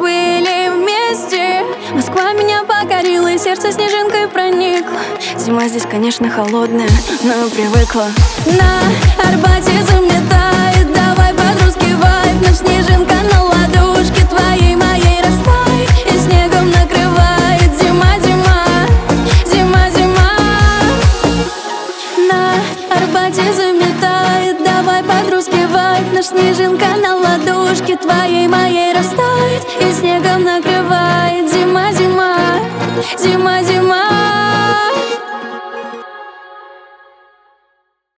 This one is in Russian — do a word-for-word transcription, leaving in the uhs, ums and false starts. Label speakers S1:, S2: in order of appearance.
S1: были вместе. Москва меня покорила, и сердце снежинкой проникло. Зима здесь, конечно, холодная, но я привыкла. На Арбате заметает, давай по-дружески вайб. Ночь снежинка на ладошке твоей, моей растает и снегом накрывает. Зима, зима, зима, зима. На Арбате заметает, давай по-дружески вайб. Ночь снежинка на ладошке твоей, моей растает и снегом накрывает. Зима, зима, зима, зима.